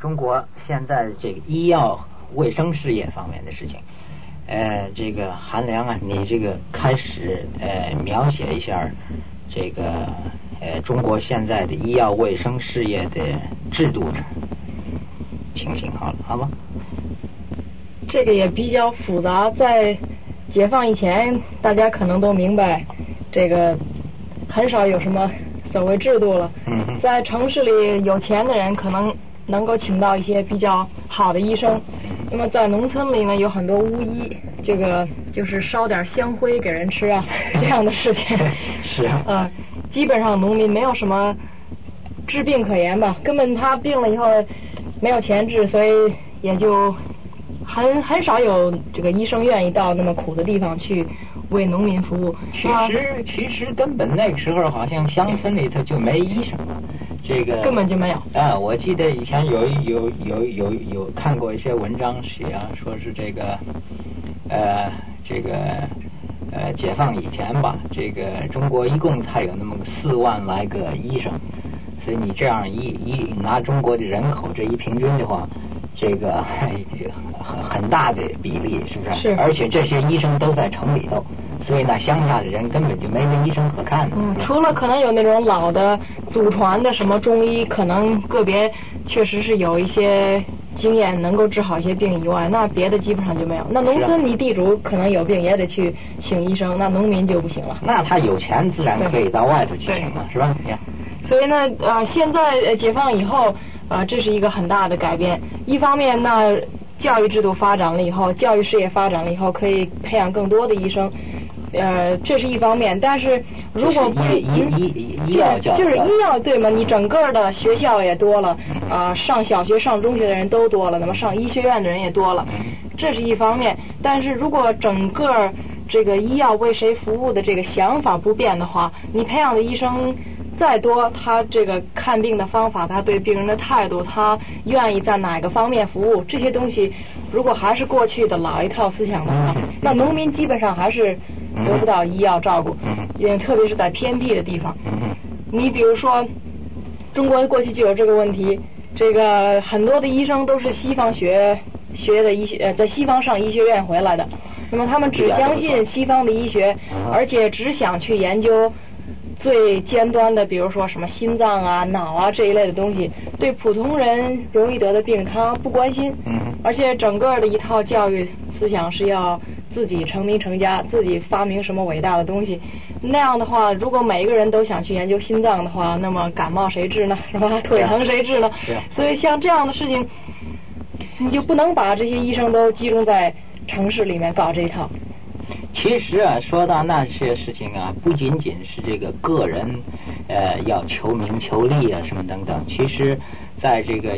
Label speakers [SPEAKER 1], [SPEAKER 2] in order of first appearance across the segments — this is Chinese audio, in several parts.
[SPEAKER 1] 中国现在这个医药卫生事业方面的事情，这个韩良啊，你这个开始描写一下这个中国现在的医药卫生事业的制度情形好吗？
[SPEAKER 2] 这个也比较复杂，在解放以前，大家可能都明白，这个很少有什么所谓制度了。在城市里有钱的人可能够请到一些比较好的医生，那么在农村里呢，有很多巫医，这个就是烧点香灰给人吃啊，这样的事情。
[SPEAKER 1] 是啊。
[SPEAKER 2] 基本上农民没有什么治病可言吧，根本他病了以后没有钱治，所以也就很少有这个医生愿意到那么苦的地方去为农民服务。
[SPEAKER 1] 其实根本那个时候好像乡村里头就没医生，这个
[SPEAKER 2] 根本就没有
[SPEAKER 1] 啊。我记得以前有看过一些文章写啊，说是这个解放以前吧，这个中国一共才有那么4万来个医生，所以你这样一拿中国的人口这一平均的话，这个很大的比例，是不是？
[SPEAKER 2] 是。
[SPEAKER 1] 而且这些医生都在城里头，所以那乡下的人根本就没个医生可看。
[SPEAKER 2] 除了可能有那种老的祖传的什么中医，可能个别确实是有一些经验能够治好一些病以外，那别的基本上就没有。那农村你地主可能有病也得去请医生，那农民就不行了。
[SPEAKER 1] 那他有钱自然可以到外头去请了，是吧？
[SPEAKER 2] 所以呢，现在解放以后，这是一个很大的改变。一方面呢，教育制度发展了以后，教育事业发展了以后，可以培养更多的医生，这是一方面。但是如果不
[SPEAKER 1] 医药
[SPEAKER 2] 就是医药对吗？你整个的学校也多了，上小学上中学的人都多了，那么上医学院的人也多了，这是一方面。但是如果整个这个医药为谁服务的这个想法不变的话，你培养的医生再多，他这个看病的方法，他对病人的态度，他愿意在哪个方面服务，这些东西如果还是过去的老一套思想的话，那农民基本上还是得不到医药照顾，特别是在偏僻的地方。你比如说中国过去就有这个问题，这个很多的医生都是西方学的医学，在西方上医学院回来的，那么他们只相信西方的医学，而且只想去研究最尖端的，比如说什么心脏啊、脑啊这一类的东西，对普通人容易得的病他不关心。而且整个的一套教育思想是要自己成名成家，自己发明什么伟大的东西。那样的话，如果每一个人都想去研究心脏的话，那么感冒谁治呢？是吧？腿疼谁治呢？所以像这样的事情，你就不能把这些医生都集中在城市里面搞这一套。
[SPEAKER 1] 其实啊，说到那些事情啊，不仅仅是这个个人要求名求利啊什么等等。其实在这个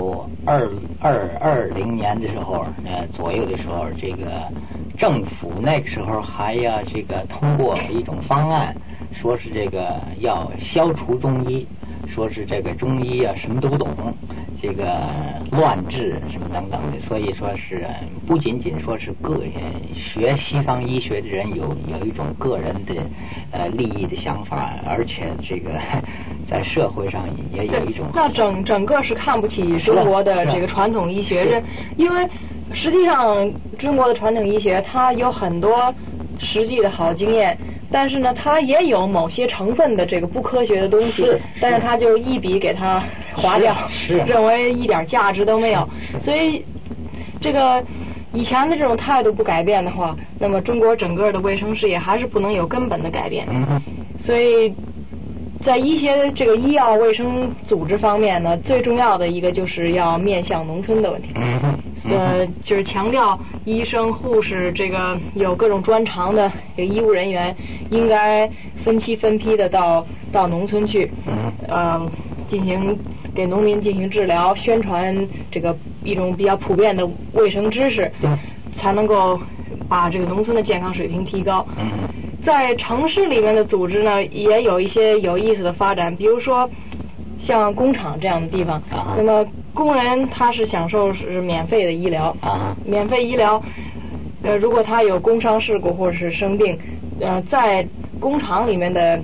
[SPEAKER 1] 1920年的时候左右的时候，这个政府那个时候还要这个通过一种方案，说是这个要消除中医，说是这个中医啊什么都不懂，这个乱治什么等等的，所以说是不仅仅说是学西方医学的人有一种个人的利益的想法，而且这个在社会上也有一种
[SPEAKER 2] 那整个是看不起中国的这个传统医学，因为实际上中国的传统医学它有很多实际的好经验，但是呢它也有某些成分的这个不科学的东西，但是它就一笔给它划掉，认为一点价值都没有。所以这个以前的这种态度不改变的话，那么中国整个的卫生事业还是不能有根本的改变。所以在医药卫生组织方面呢，最重要的一个就是要面向农村的问题。就是强调医生、护士这个有各种专长的这个医务人员应该分期分批的到农村去，给农民进行治疗，宣传这个一种比较普遍的卫生知识，才能够把这个农村的健康水平提高。在城市里面的组织呢，也有一些有意思的发展，比如说像工厂这样的地方，那么工人他是享受是免费的医疗，免费医疗，如果他有工伤事故或者是生病，在工厂里面的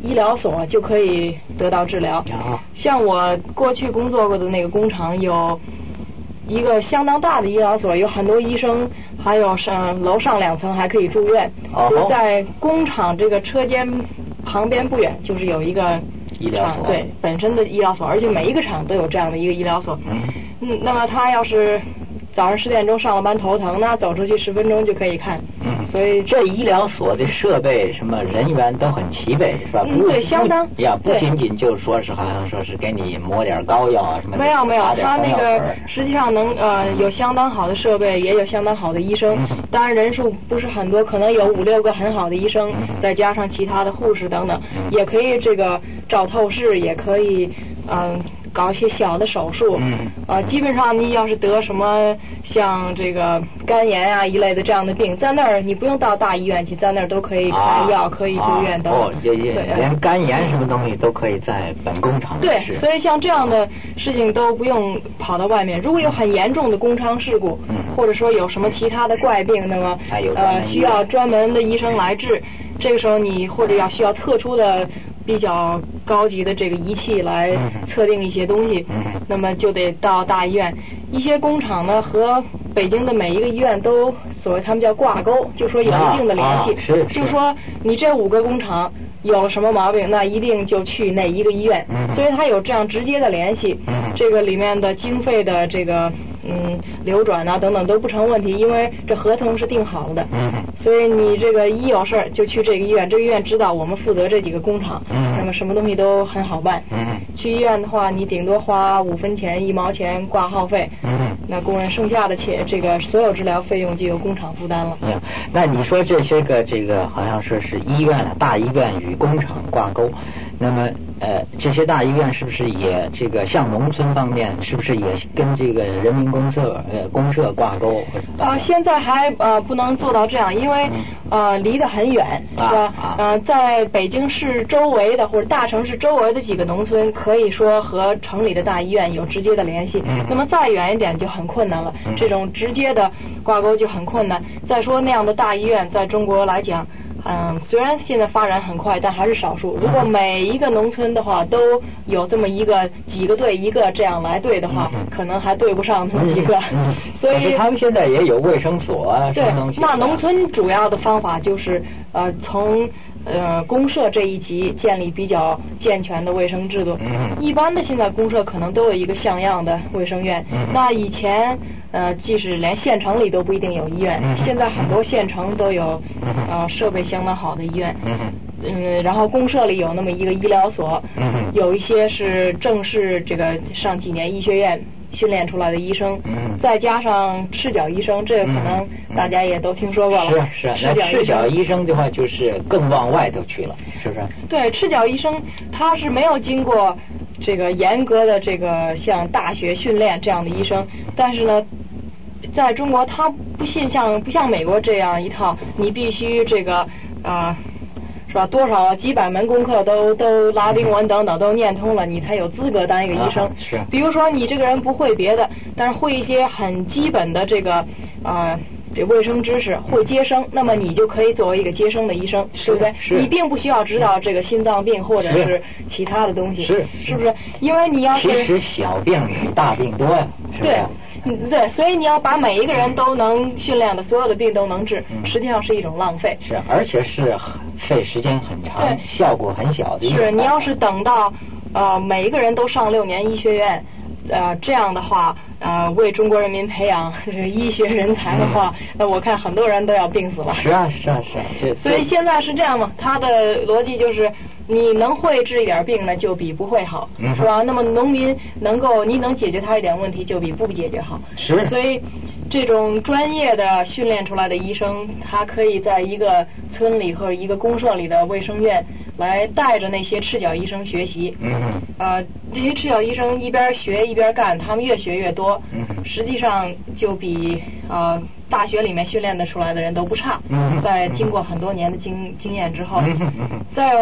[SPEAKER 2] 医疗所就可以得到治疗。像我过去工作过的那个工厂有一个相当大的医疗所，有很多医生，还有楼上2层还可以住院。就在工厂这个车间旁边不远，就是有一个
[SPEAKER 1] 医疗所，
[SPEAKER 2] 对，本身的医疗所，而且每一个厂都有这样的一个医疗所。那么他要是早上10点钟上了班头疼，那走出去10分钟就可以看。所以
[SPEAKER 1] 这医疗所的设备什么人员都很齐备，是吧？
[SPEAKER 2] 对，相当
[SPEAKER 1] 不仅仅就说是好像说是给你抹点膏药啊什么的。
[SPEAKER 2] 没有，他那个实际上能有相当好的设备，也有相当好的医生。当然人数不是很多，可能有5、6个很好的医生，再加上其他的护士等等，也可以这个照透视，也可以搞一些小的手术。基本上你要是得什么像这个肝炎啊一类的这样的病，在那儿你不用到大医院去，在那儿都可以开药，可以住院等等。
[SPEAKER 1] 连肝炎什么东西都可以在本工厂。
[SPEAKER 2] 对，所以像这样的事情都不用跑到外面。如果有很严重的工伤事故，或者说有什么其他的怪病，那么需要专门的医生来治，这个时候你或者要需要特殊的比较高级的这个仪器来测定一些东西，那么就得到大医院。一些工厂呢和北京的每一个医院都所谓他们叫挂钩，就说有一定的联系，就说你这5个工厂有了什么毛病，那一定就去那一个医院，所以它有这样直接的联系。这个里面的经费的这个流转啊等等都不成问题，因为这合同是定好的。所以你这个一有事儿就去这个医院，这个医院知道我们负责这几个工厂，那么什么东西都很好办。去医院的话，你顶多花5分钱、1毛钱挂号费。那工人剩下的这个所有治疗费用就由工厂负担了。
[SPEAKER 1] 那你说这些个这个好像说是医院大医院与工厂挂钩，那么这些大医院是不是也这个像农村方面是不是也跟这个人民公社挂钩？
[SPEAKER 2] 现在还不能做到这样，因为离得很远，是吧？在北京市周围的或者大城市周围的几个农村，可以说和城里的大医院有直接的联系。那么再远一点就很困难了，这种直接的挂钩就很困难。再说那样的大医院在中国来讲，虽然现在发展很快，但还是少数。如果每一个农村的话都有这么几个队一个这样来对的话，可能还对不上那么几个。所以
[SPEAKER 1] 他们现在也有卫生所啊。
[SPEAKER 2] 对，那农村主要的方法就是从公社这一级建立比较健全的卫生制度。一般的现在公社可能都有一个像样的卫生院。那以前即使连县城里都不一定有医院，现在很多县城都有设备相当好的医院。然后公社里有那么一个医疗所，有一些是正式这个上几年医学院训练出来的医生，再加上赤脚医生，这个可能大家也都听说过了。
[SPEAKER 1] 是那赤脚医生的话就是更往外头去了，是不是？对，
[SPEAKER 2] 赤脚医生他是没有经过这个严格的这个像大学训练这样的医生，但是呢在中国他不像美国这样一套，你必须这个是吧？多少几百门功课都拉丁文等等都念通了，你才有资格当一个医生。
[SPEAKER 1] 是。
[SPEAKER 2] 比如说你这个人不会别的，但是会一些很基本的这个这卫生知识，会接生，那么你就可以作为一个接生的医生，对不对？你并不需要知道这个心脏病或者是其他的东西，是不是？因为你要是
[SPEAKER 1] 其实小病比大病多呀，是不是？
[SPEAKER 2] 对，所以你要把每一个人都能训练的，所有的病都能治，实际上是一种浪费。
[SPEAKER 1] 是，而且是费时间很长，效果很小的。
[SPEAKER 2] 是，你要是等到每一个人都上6年医学院，这样的话，为中国人民培养医学人才的话，我看很多人都要病死了。
[SPEAKER 1] 是啊。
[SPEAKER 2] 所以现在是这样嘛，他的逻辑就是你能会治一点病呢，就比不会好，是吧？那么农民你能解决他一点问题，就比不解决好。
[SPEAKER 1] 是。
[SPEAKER 2] 所以这种专业的训练出来的医生，他可以在一个村里或者一个公社里的卫生院来带着那些赤脚医生学习。这些赤脚医生一边学一边干，他们越学越多，实际上就比大学里面训练的出来的人都不差。在经过很多年的经验之后，再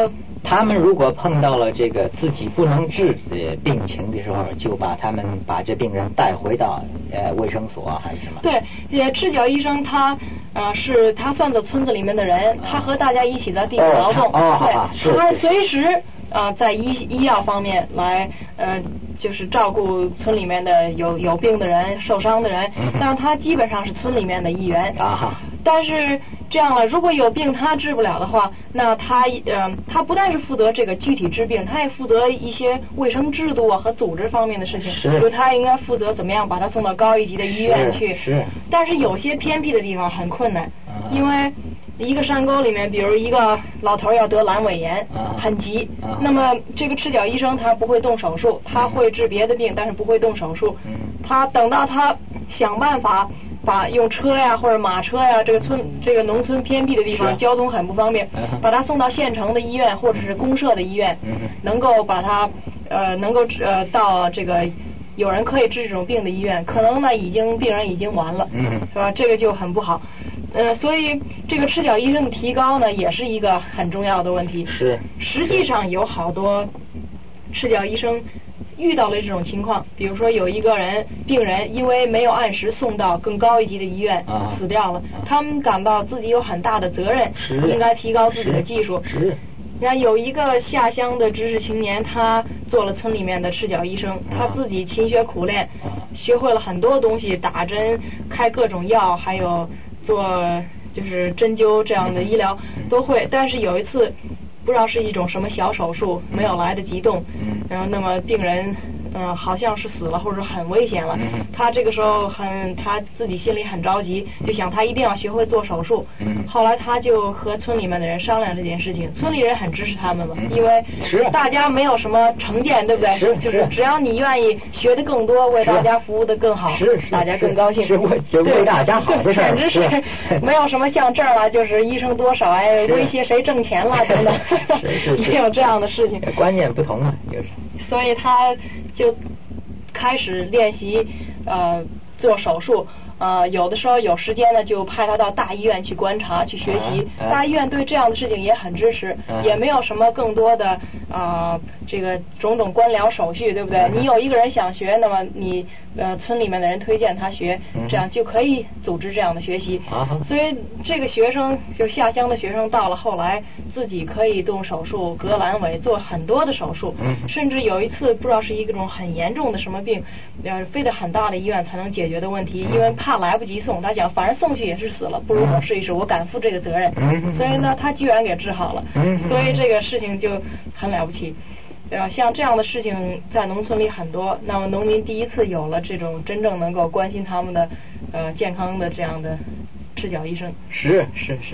[SPEAKER 1] 他们如果碰到了这个自己不能治的病情的时候，就把这病人带回到卫生所还是什么？
[SPEAKER 2] 对，赤脚医生他算作村子里面的人，他和大家一起在地里劳动，对，他随时在医药方面来就是照顾村里面的有病的人、受伤的人，但是他基本上是村里面的一员。但是这样了，如果有病他治不了的话，那他不但是负责这个具体治病，他也负责一些卫生制度和组织方面的事情。就他应该负责怎么样把他送到高一级的医院去。但是有些偏僻的地方很困难，因为一个山沟里面，比如一个老头要得阑尾炎，很急，那么这个赤脚医生他不会动手术，他会治别的病，但是不会动手术。他等到他想办法把用车呀或者马车呀，这个农村偏僻的地方交通很不方便，把他送到县城的医院或者是公社的医院，能够把他到这个有人可以治这种病的医院，可能呢病人已经完了，是吧？这个就很不好。所以这个赤脚医生的提高呢，也是一个很重要的问题。实际上有好多赤脚医生遇到了这种情况，比如说有一个病人因为没有按时送到更高一级的医院，死掉了。他们感到自己有很大的责任，应该提高自己的技术。那有一个下乡的知识青年，他做了村里面的赤脚医生，他自己勤学苦练，学会了很多东西，打针、开各种药，还有做就是针灸这样的医疗都会。但是有一次不知道是一种什么小手术没有来得及动，然后那么病人好像是死了或者很危险了。他这个时候他自己心里很着急，就想他一定要学会做手术。后来他就和村里面的人商量这件事情，村里人很支持他们嘛，因为大家没有什么成见，对不对？就是只要你愿意学得更多，为大家服务得更好，大家更高兴，
[SPEAKER 1] 为大家好的事儿。
[SPEAKER 2] 简直是没有什么像这儿了，就是医生多少威胁谁挣钱了等等，没有这样的事情。
[SPEAKER 1] 观念不同嘛，就是。
[SPEAKER 2] 所以他就开始练习做手术。有的时候有时间呢，就派他到大医院去观察、去学习。大医院对这样的事情也很支持，也没有什么更多的这个种种官僚手续，对不对？你有一个人想学，那么你村里面的人推荐他学，这样就可以组织这样的学习。所以这个学生就是下乡的学生，到了后来自己可以动手术、割阑尾，做很多的手术。甚至有一次不知道是一种很严重的什么病，非得很大的医院才能解决的问题，因为怕来不及送，他想反正送去也是死了，不如我试一试，我敢负这个责任。所以呢，他居然给治好了。所以这个事情就很了不起。像这样的事情在农村里很多，那么农民第一次有了这种真正能够关心他们的健康的这样的赤脚医生。
[SPEAKER 1] 是。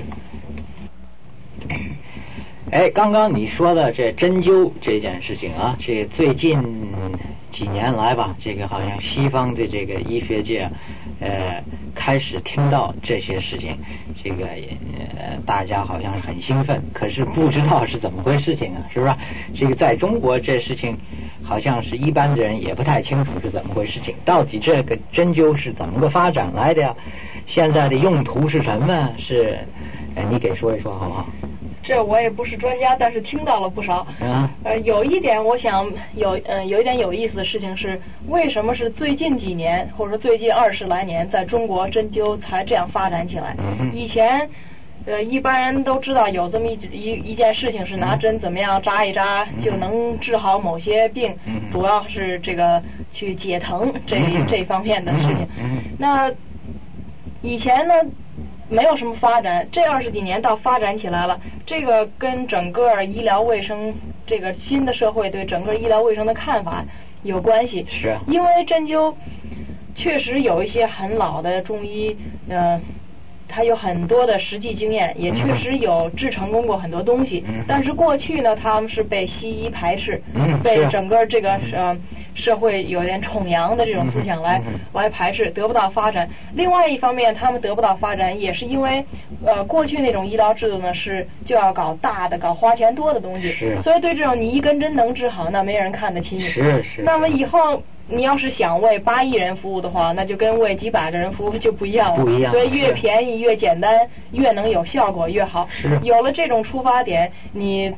[SPEAKER 1] 刚刚你说的这针灸这件事情啊，这最近几年来吧，这个好像西方的这个医学界开始听到这些事情，这个大家好像很兴奋，可是不知道是怎么回事情啊，是不是？这个在中国这事情好像是一般的人也不太清楚是怎么回事情，到底这个针灸是怎么个发展来的呀？现在的用途是什么？是你给说一说好不好？
[SPEAKER 2] 这我也不是专家，但是听到了不少。有一点我想有一点有意思的事情是，为什么是最近几年或者说最近20来年，在中国针灸才这样发展起来？以前一般人都知道有这么一件事情，是拿针怎么样扎一扎就能治好某些病，主要是这个去解疼这方面的事情。那以前呢没有什么发展，这20几年倒发展起来了。这个跟整个医疗卫生，这个新的社会对整个医疗卫生的看法有关系。
[SPEAKER 1] 是
[SPEAKER 2] 因为针灸确实有一些很老的中医，他有很多的实际经验，也确实有治成功过很多东西。但是过去呢，他们是被西医排斥，被整个这个社会有点崇洋的这种思想来排斥，得不到发展。另外一方面，他们得不到发展，也是因为过去那种医疗制度呢就要搞大的、搞花钱多的东西，所以对这种你一根针能治好，那没人看得起你。那么以后你要是想为8亿人服务的话，那就跟为几百个人服务就不一样了。所以越便宜、越简单、越能有效果越好。有了这种出发点，你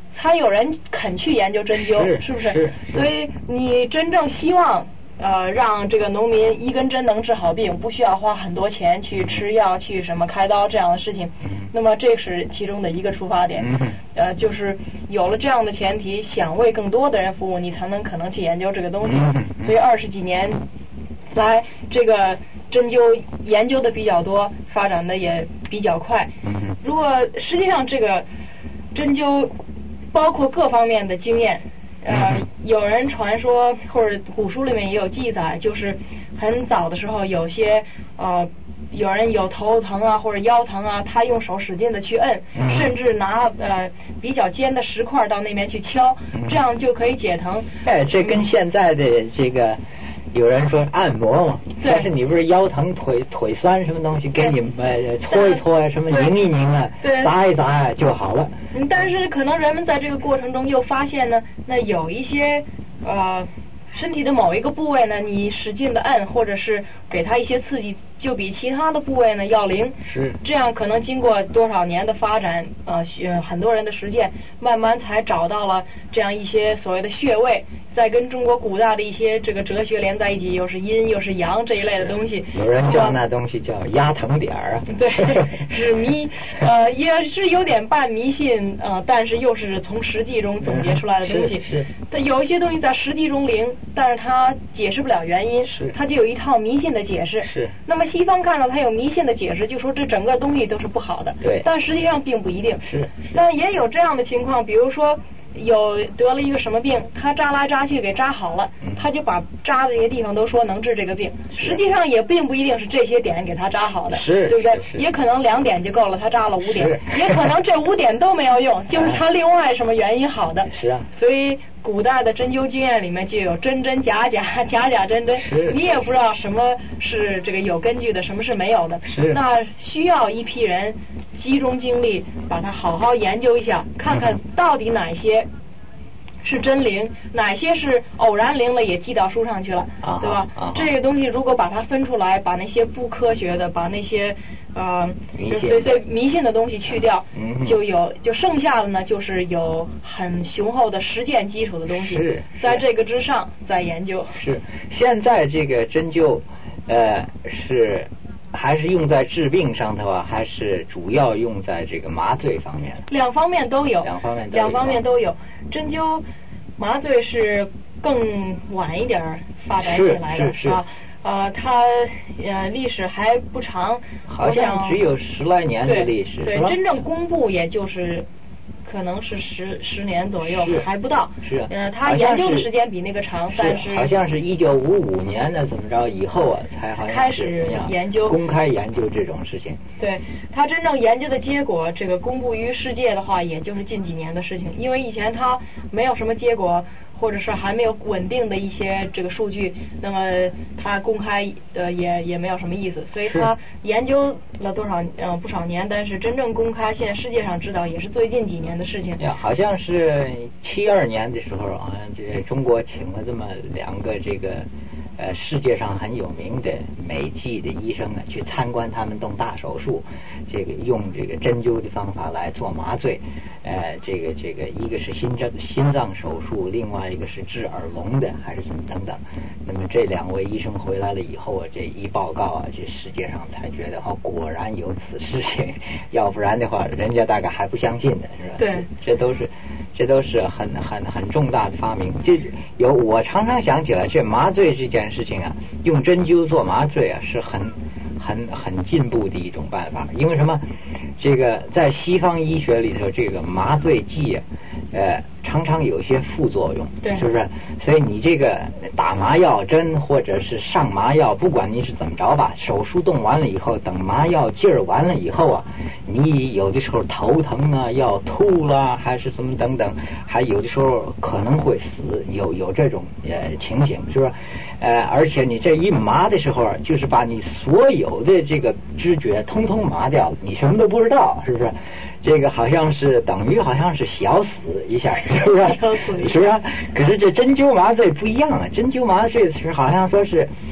[SPEAKER 2] 才有人肯去研究针灸，是不是？所以你真正希望让这个农民一根针能治好病，不需要花很多钱去吃药、去什么开刀这样的事情。那么这是其中的一个出发点。就是有了这样的前提，想为更多的人服务，你才能可能去研究这个东西。所以20几年来，这个针灸研究的比较多，发展的也比较快。如果实际上这个针灸包括各方面的经验。有人传说或者古书里面也有记载，就是很早的时候有些有人有头疼啊或者腰疼啊，他用手使劲的去摁，甚至拿比较尖的石块到那边去敲，这样就可以解疼。
[SPEAKER 1] 这跟现在的这个有人说按摩嘛，但是你不是腰疼腿酸什么东西，给你搓一搓啊，什么拧一拧啊，砸一砸啊就好了。
[SPEAKER 2] 但是可能人们在这个过程中又发现呢，那有一些身体的某一个部位呢，你使劲的按或者是给它一些刺激，就比其他的部位呢要灵。
[SPEAKER 1] 是
[SPEAKER 2] 这样，可能经过多少年的发展，很多人的实践，慢慢才找到了这样一些所谓的穴位，再跟中国古代的一些这个哲学连在一起，又是阴又是阳这一类的东西。
[SPEAKER 1] 有人叫那东西叫压疼点儿啊。
[SPEAKER 2] 对，是也是有点半迷信但是又是从实际中总结出来的东西。
[SPEAKER 1] 是。
[SPEAKER 2] 但有一些东西在实际中灵，但是它解释不了原因，它就有一套迷信的解释。
[SPEAKER 1] 是。
[SPEAKER 2] 那么西方看到它有迷信的解释，就说这整个东西都是不好的。
[SPEAKER 1] 对。
[SPEAKER 2] 但实际上并不一定。
[SPEAKER 1] 是。
[SPEAKER 2] 但也有这样的情况，比如说有得了一个什么病，他扎来扎去给扎好了，他就把扎的这些地方都说能治这个病，实际上也并不一定是这些点给他扎好的，
[SPEAKER 1] 是，
[SPEAKER 2] 对不对？也可能2点就够了，他扎了5点，也可能这5点都没有用，就是他另外什么原因好的。
[SPEAKER 1] 是啊。
[SPEAKER 2] 所以古代的针灸经验里面就有真真假假，假假真真，你也不知道什么是这个有根据的，什么是没有的。
[SPEAKER 1] 是。
[SPEAKER 2] 那需要一批人集中精力，把它好好研究一下，看看到底哪些是真灵，哪些是偶然灵了也记到书上去了，对吧？这个东西如果把它分出来，把那些不科学的，把那些迷信的东西去掉，就剩下的呢，就是有很雄厚的实践基础的东西，在这个之上再研究。
[SPEAKER 1] 是，现在这个针灸，是还是用在治病上的话，还是主要用在这个麻醉方面？
[SPEAKER 2] 两方面都有。两方面都有。针灸、麻醉是更晚一点发展起来的啊。它历史还不长，
[SPEAKER 1] 好像只有10来年的历史。
[SPEAKER 2] 对，真正公布也就是可能是10年左右，还不到。
[SPEAKER 1] 是。
[SPEAKER 2] 他研究的时间比那个长，但是
[SPEAKER 1] 好像是1955年的怎么着以后啊，才好像
[SPEAKER 2] 开始研究
[SPEAKER 1] 公开研究这种事情。
[SPEAKER 2] 对，他真正研究的结果，这个公布于世界的话，也就是近几年的事情，因为以前他没有什么结果。或者是还没有稳定的一些这个数据，那么他公开也没有什么意思，所以他研究了不少年，但是真正公开现在世界上知道也是最近几年的事情。
[SPEAKER 1] 好像是72年的时候，好像这中国请了这么2个这个世界上很有名的美籍的医生啊，去参观他们动大手术，这个用这个针灸的方法来做麻醉，这个一个是心脏手术，另外一个是治耳聋的，还是什么等等。那么这2位医生回来了以后啊，这一报告啊，这世界上才觉得果然有此事情，要不然的话，人家大概还不相信的，是吧？
[SPEAKER 2] 对，
[SPEAKER 1] 这都是很重大的发明。我常常想起来，这麻醉这件事情啊，用针灸做麻醉啊，是很进步的一种办法。因为什么？这个在西方医学里头，这个麻醉剂常常有些副作用，
[SPEAKER 2] 对，
[SPEAKER 1] 是不是？所以你这个打麻药针或者是上麻药，不管你是怎么着吧，手术动完了以后，等麻药劲儿完了以后啊，你有的时候头疼啊，要吐啦，还是怎么等等，还有的时候可能会死，有这种情形，是不是？而且你这一麻的时候，就是把你所有的这个知觉通通麻掉，你什么都不知道，是不是？这个好像是等于好像是小死一下，是不是？是不是？可是这针灸麻醉不一样啊，针灸麻醉是好像说是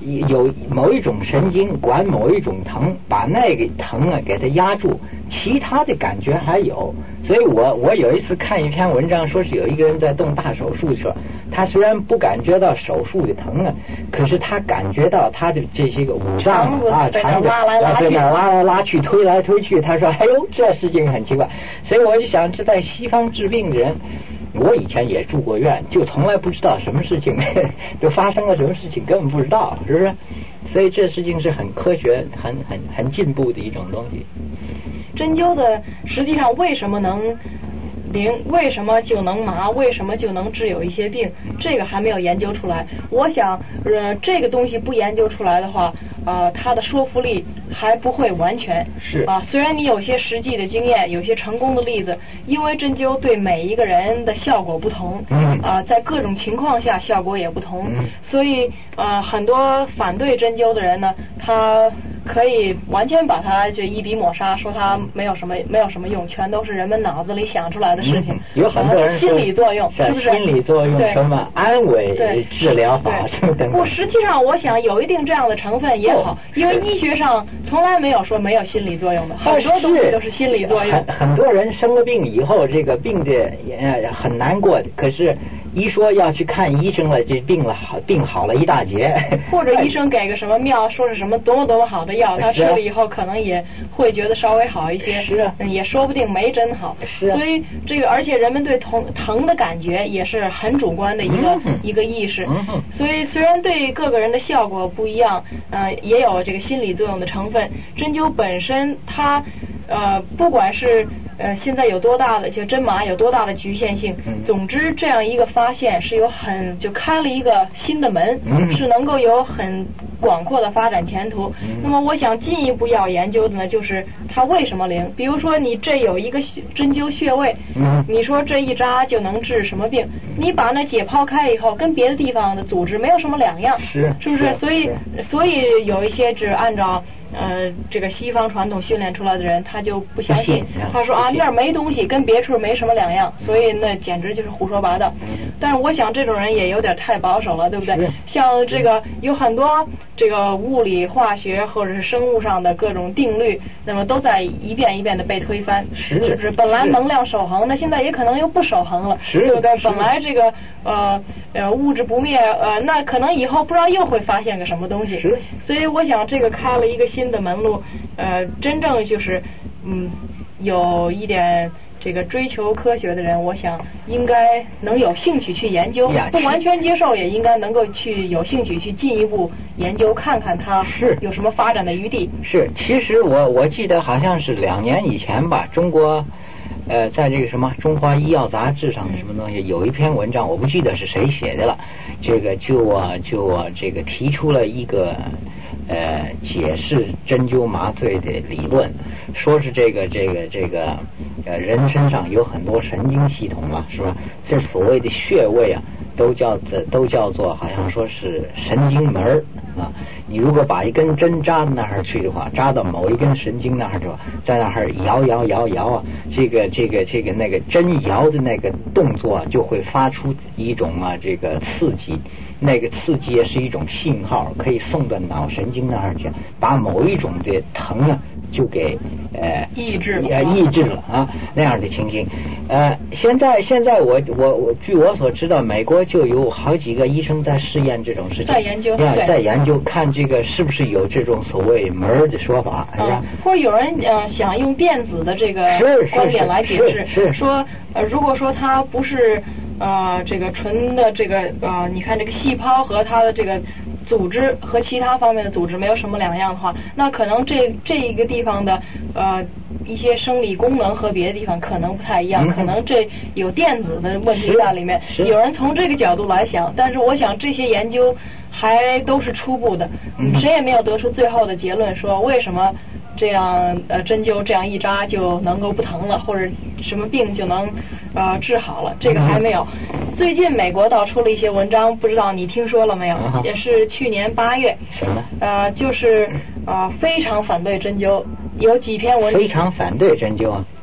[SPEAKER 1] 有某一种神经管某一种疼，把那个疼啊给它压住，其他的感觉还有。所以我有一次看一篇文章，说是有一个人在动大手术的时候，他虽然不感觉到手术的疼啊，可是他感觉到他的这些个五脏啊，肠子在那拉来拉去，推来推去。他说：“哎呦，这事情很奇怪。”所以我就想，这在西方治病的人。我以前也住过院，就从来不知道什么事情都发生了什么事情，根本不知道，是不是？所以这事情是很科学、很进步的一种东西。
[SPEAKER 2] 针灸的实际上为什么能灵，为什么就能麻，为什么就能治有一些病，这个还没有研究出来。我想，这个东西不研究出来的话，它的说服力还不会完全
[SPEAKER 1] 是
[SPEAKER 2] 啊。虽然你有些实际的经验，有些成功的例子，因为针灸对每一个人的效果不同，在各种情况下效果也不同，所以很多反对针灸的人呢，他可以完全把它就一笔抹杀，说它没有什么用，全都是人们脑子里想出来的事情。
[SPEAKER 1] 有很多人
[SPEAKER 2] 心理作用，是不是？
[SPEAKER 1] 心理作用，什么安慰治疗法什么等等。
[SPEAKER 2] 不，实际上我想有一定这样的成分也好，因为医学上从来没有说没有心理作用的，很多东西都是心理作用。
[SPEAKER 1] 很多人生了病以后，这个病的很难过的，可是一说要去看医生了，这病好了一大截。
[SPEAKER 2] 或者医生给个什么药，说是什么多么好的药，他吃了以后可能也会觉得稍微好一些，
[SPEAKER 1] 是啊，
[SPEAKER 2] 也说不定没真好。
[SPEAKER 1] 是啊，
[SPEAKER 2] 所以这个，而且人们对疼的感觉也是很主观的一个意识。所以虽然对各个人的效果不一样，也有这个心理作用的成分。针灸本身它不管是现在有多大的就针麻有多大的局限性，总之这样一个发现是有就开了一个新的门，是能够有很广阔的发展前途。那么我想进一步要研究的呢，就是它为什么灵。比如说你这有一个针灸穴位，你说这一扎就能治什么病，你把那解剖开以后，跟别的地方的组织没有什么两样，是不是？所以有一些只按照这个西方传统训练出来的人，他就不相信，他说那儿没东西，跟别处没什么两样，所以那简直就是胡说八道。但是我想这种人也有点太保守了，对不对？像这个有很多这个物理、化学或者是生物上的各种定律，那么都在一遍一遍的被推翻，是不是？本来能量守恒，那现在也可能又不守恒了，对不对？本来这个物质不灭，那可能以后不知道又会发现个什么东西。所以我想这个开了一个新的门路，真正就是有一点这个追求科学的人，我想应该能有兴趣去研究，不完全接受也应该能够有兴趣去进一步研究，看看它有什么发展的余地。是，
[SPEAKER 1] 其实我记得好像是2年以前吧，中国在这个什么中华医药杂志上的什么东西有一篇文章，我不记得是谁写的了，这个就这个提出了一个解释针灸麻醉的理论，说是这个人身上有很多神经系统嘛，是吧？这所谓的穴位啊，都叫做好像说是神经门啊。你如果把一根针扎到那儿去的话，扎到某一根神经那儿的话，在那儿摇啊，这个那个针摇的那个动作就会发出一种这个刺激，那个刺激也是一种信号，可以送到脑神经那儿去，把某一种的疼啊就给抑制了啊，那样的情形。现在我据我所知道，美国就有好几个医生在试验这种事情，在研究看这个是不是有这种所谓门的说法，是吧？
[SPEAKER 2] 或者有人想用电子的这个观点来解释，说如果说它不是这个纯的这个你看这个细胞和它的这个组织和其他方面的组织没有什么两样的话，那可能这一个地方的一些生理功能和别的地方可能不太一样，可能这有电子的问题在里面。有人从这个角度来想，但是我想这些研究还都是初步的，谁也没有得出最后的结论，说为什么这样针灸这样一扎就能够不疼了，或者什么病就能治好了，这个还没有。最近美国倒出了一些文章，不知道你听说了没有？也是去年8月，就是非常反对针灸，有几篇文章
[SPEAKER 1] 非常反对针灸啊。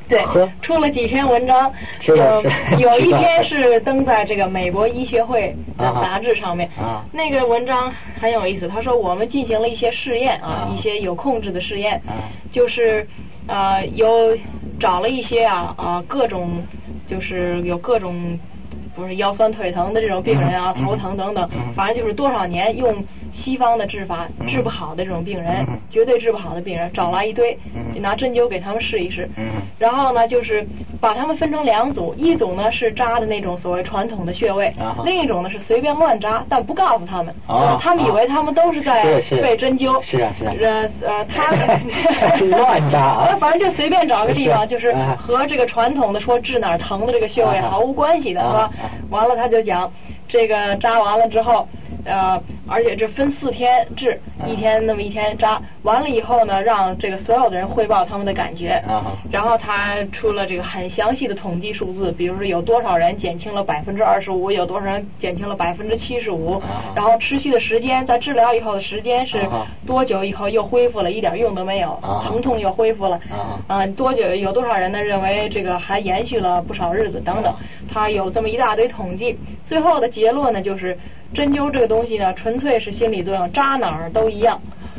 [SPEAKER 2] 对，出了几篇文章，有一篇是登在这个美国医学会的杂志上面。那个文章很有意思，他说我们进行了一些试验一些有控制的试验，就是有找了一些各种就是有各种不是腰酸腿疼的这种病人头疼等等，反正就是多少年用西方的治法治不好的这种病人，绝对治不好的病人，找来一堆，就拿针灸给他们试一试。然后呢，就是把他们分成2组，一组呢是扎的那种所谓传统的穴位，另一种呢是随便乱扎，但不告诉他们，他们以为他们都是在被针灸。
[SPEAKER 1] 是啊。
[SPEAKER 2] 他
[SPEAKER 1] 乱扎
[SPEAKER 2] 反正就随便找个地方，就是和这个传统的说治哪儿疼的这个穴位毫无关系的啊。完了他就讲这个扎完了之后。而且这分4天治，一天那么一天扎，完了以后呢，让这个所有的人汇报他们的感觉，然后他出了这个很详细的统计数字，比如说有多少人减轻了25%，有多少人减轻了75%，然后持续的时间，在治疗以后的时间是多久以后又恢复了，一点用都没有，疼痛又恢复了，多久有多少人呢认为这个还延续了不少日子等等，他有这么一大堆统计，最后的结论呢就是针灸这个东西呢，纯粹是心理作用，扎哪儿都一样。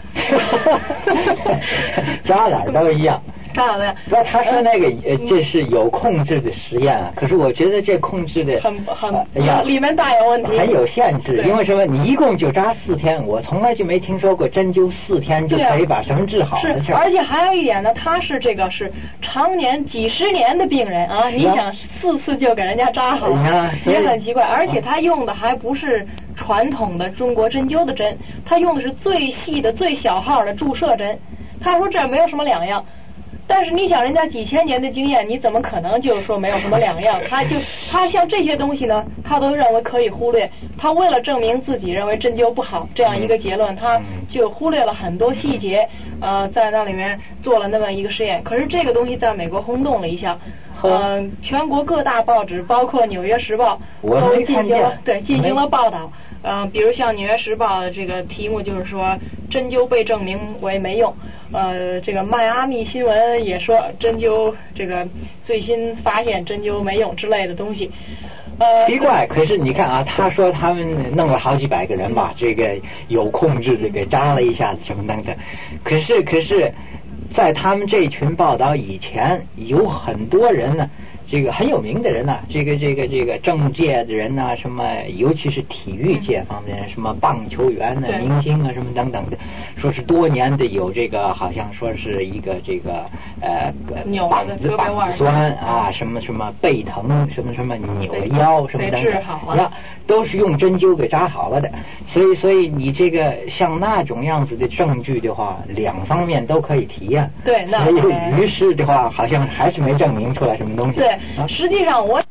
[SPEAKER 1] 扎哪儿都一样。
[SPEAKER 2] 扎哪儿？
[SPEAKER 1] 不，他说那个这是有控制的实验啊，可是我觉得这控制的
[SPEAKER 2] 里面大有问题，
[SPEAKER 1] 很有限制。因为什么？你一共就扎4天，我从来就没听说过针灸4天就可以把什么治好的事。
[SPEAKER 2] 而且还有一点呢，他是这个是常年几十年的病人啊，你想4次就给人家扎好，也很奇怪。而且他用的还不是传统的中国针灸的针，他用的是最细的最小号的注射针。他说这没有什么两样。但是你想人家几千年的经验，你怎么可能就说没有什么两样？他像这些东西呢，他都认为可以忽略。他为了证明自己认为针灸不好这样一个结论，他就忽略了很多细节，在那里面做了那么一个实验。可是这个东西在美国轰动了一下，全国各大报纸，包括《纽约时报》都进行了报道。比如像《纽约时报》的这个题目就是说针灸被证明为没用，这个迈阿密新闻也说针灸这个最新发现针灸没用之类的东西。
[SPEAKER 1] 奇怪，可是你看啊，他说他们弄了好几百个人吧，这个有控制的给扎了一下子什么等等，可是在他们这群报道以前，有很多人呢，这个很有名的人呢，这个政界的人呢，什么尤其是体育界方面的人，什么棒球员呢、明星啊什么等等的，说是多年的有这个，好像说是一个这个膀子酸啊，什么背疼，什么扭腰什么等等，都是用针灸给扎好了的。所以你这个像那种样子的证据的话，2方面都可以提呀。
[SPEAKER 2] 对，那
[SPEAKER 1] 所以于是的话，好像还是没证明出来什么东西。
[SPEAKER 2] 对，实际上我。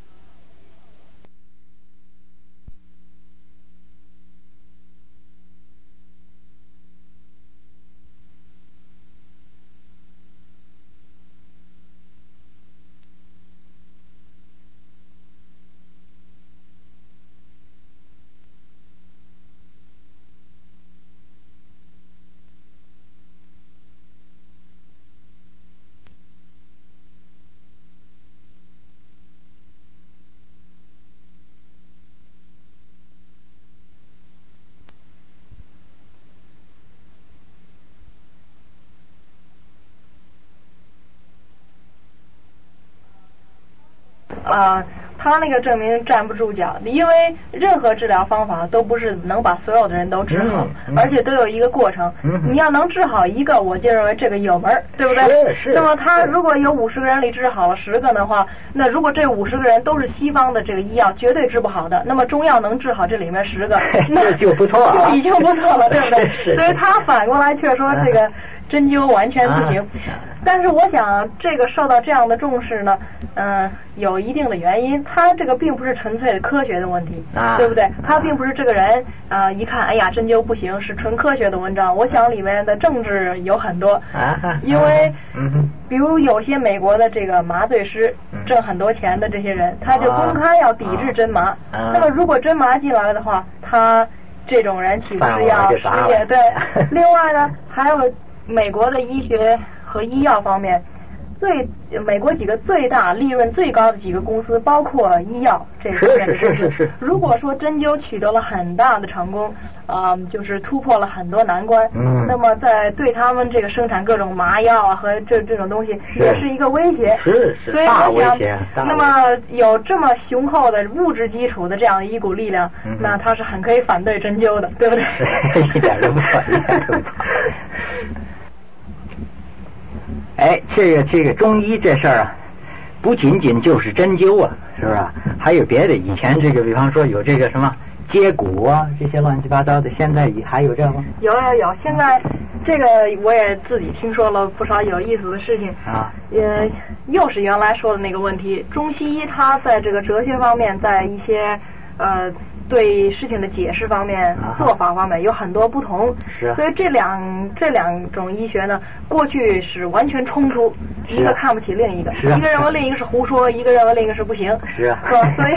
[SPEAKER 2] 他那个证明站不住脚，因为任何治疗方法都不是能把所有的人都治好，而且都有一个过程。你要能治好一个，我就认为这个有门，对不对？
[SPEAKER 1] 是。
[SPEAKER 2] 那么他如果有50个人里治好了10个的话，那如果这50个人都是西方的这个医药绝对治不好的，那么中药能治好这里面10个，
[SPEAKER 1] 那就不错了，
[SPEAKER 2] 就已经不错了，对不对？所以他反过来却说这个针灸完全不行。但是我想这个受到这样的重视呢，有一定的原因，它这个并不是纯粹的科学的问题，对不对？它并不是这个人一看哎呀针灸不行是纯科学的文章，我想里面的政治有很多，因为比如有些美国的这个麻醉师挣很多钱的这些人，他就公开要抵制针麻，那么如果针麻进来了的话，他这种人岂不是要失业？对。另外呢，还有美国的医学和医药方面， 美国几个最大利润最高的几个公司，包括医药这个方面的公司。
[SPEAKER 1] 是。
[SPEAKER 2] 如果说针灸取得了很大的成功，就是突破了很多难关，那么在对他们这个生产各种麻药啊和这种东西也是一个威胁。
[SPEAKER 1] 是
[SPEAKER 2] 所以我想，那么有这么雄厚的物质基础的这样一股力量，那他是很可以反对针灸的，对不对？
[SPEAKER 1] 一点都不错，一点都不错。哎，这个中医这事儿啊，不仅仅就是针灸啊，是不是？还有别的。以前这个，比方说有这个什么接骨啊，这些乱七八糟的，现在还有这吗？
[SPEAKER 2] 有。现在这个我也自己听说了不少有意思的事情
[SPEAKER 1] 啊。
[SPEAKER 2] 又是原来说的那个问题，中西医它在这个哲学方面，在一些对事情的解释方面、做法方面有很多不同，所以这两种医学呢，过去是完全冲突，一个看不起另一个，一个认为另一个是胡说，一个认为另一个是不行，是吧？所以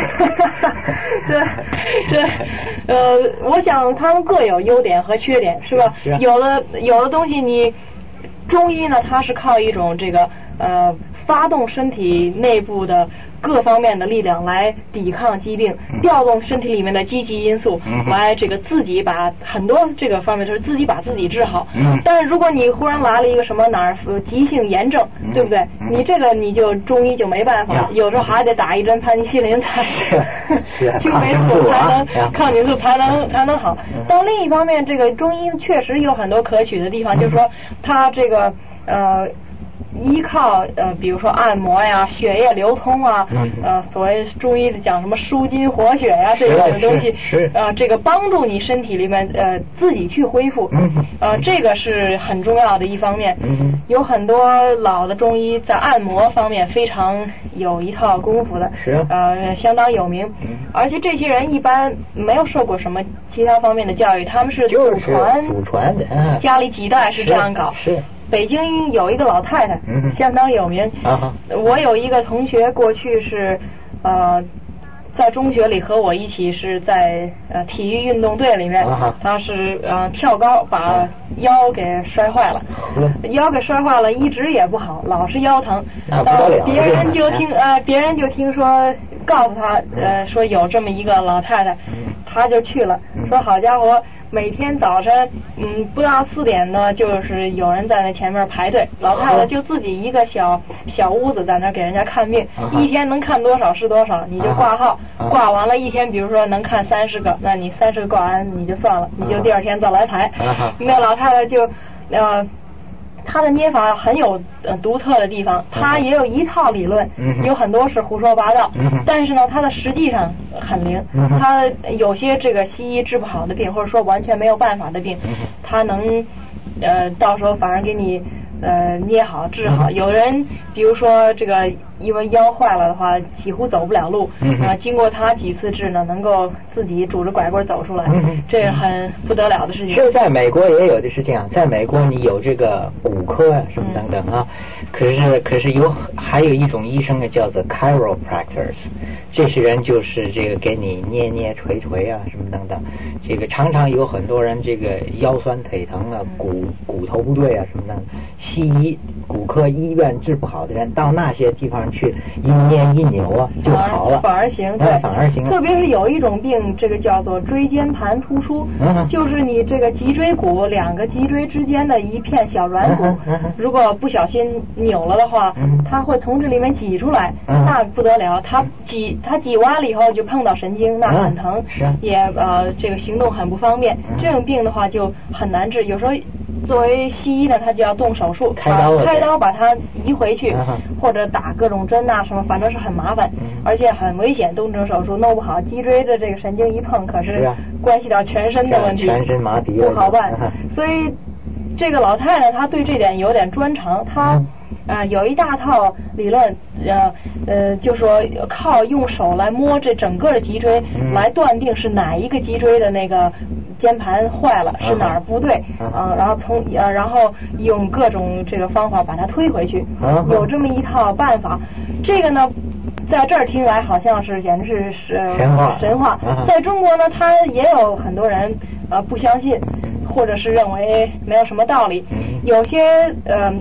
[SPEAKER 2] 我想他们各有优点和缺点，是吧？有的东西你中医呢，它是靠一种这个发动身体内部的各方面的力量来抵抗疾病，调动身体里面的积极因素，来这个自己把很多这个方面就是自己把自己治好。但是如果你忽然来了一个什么哪儿急性炎症，对不对？你这个你就中医就没办法，有时候还得打一针盘尼西林才青霉素才能抗菌素才能好。但另一方面，这个中医确实有很多可取的地方，就是说它这个依靠比如说按摩呀、血液流通啊，所谓中医讲什么舒筋活血呀这种东西，这个帮助你身体里面自己去恢复，这个是很重要的一方面。有很多老的中医在按摩方面非常有一套功夫的，相当有名。而且这些人一般没有受过什么其他方面的教育，他们是祖传的，家里几代是这样搞。北京有一个老太太，相当有名。我有一个同学，过去是在中学里和我一起是在体育运动队里面，他是跳高把腰给摔坏了，一直也不好，老是腰疼。别人就听说告诉他说有这么一个老太太，他就去了，说好家伙。每天早晨，不到4点呢，就是有人在那前面排队，老太太就自己一个小屋子在那给人家看病，一天能看多少是多少，你就挂号，挂完了一天，比如说能看30个，那你30个挂完你就算了，你就第二天再来排。那老太太就他的捏法很有独特的地方，他也有一套理论，有很多是胡说八道，但是呢，他的实际上很灵。他有些这个西医治不好的病，或者说完全没有办法的病，他能到时候反而给你捏好治好。有人比如说这个因为腰坏了的话，几乎走不了路，经过他几次治呢，能够自己拄着拐棍走出来，这是很不得了的事情。
[SPEAKER 1] 这在美国也有的事情啊，在美国你有这个骨科啊什么等等啊，可是还有一种医生呢，叫做 chiropractors， 这些人就是这个给你捏捶啊什么等等，这个常常有很多人这个腰酸腿疼啊，骨头不对啊什么的，西医骨科医院治不好的人，到那些地方去一捏一扭啊就好了，
[SPEAKER 2] 反而行。特别是有一种病，这个叫做椎间盘突出，就是你这个脊椎骨2个脊椎之间的一片小软骨，如果不小心扭了的话，它会从这里面挤出来，那不得了，它挤完了以后就碰到神经，那很疼，也这个行动很不方便。这种病的话就很难治，有时候作为西医呢，他就要动手术，开刀把它移回去，或者打各种针啊什么，反正是很麻烦，而且很危险。动这手术弄不好，脊椎的这个神经一碰，可是关系到全身的问题，
[SPEAKER 1] 全身麻痹
[SPEAKER 2] 不好办。所以这个老太太她对这点有点专长，她有一大套理论，就说靠用手来摸这整个的脊椎，来断定是哪一个脊椎的那个肩盘坏了，是哪儿不对，然后用各种这个方法把它推回去，有这么一套办法。这个呢，在这儿听来好像是简直是神话。在中国呢，他也有很多人不相信，或者是认为没有什么道理。有些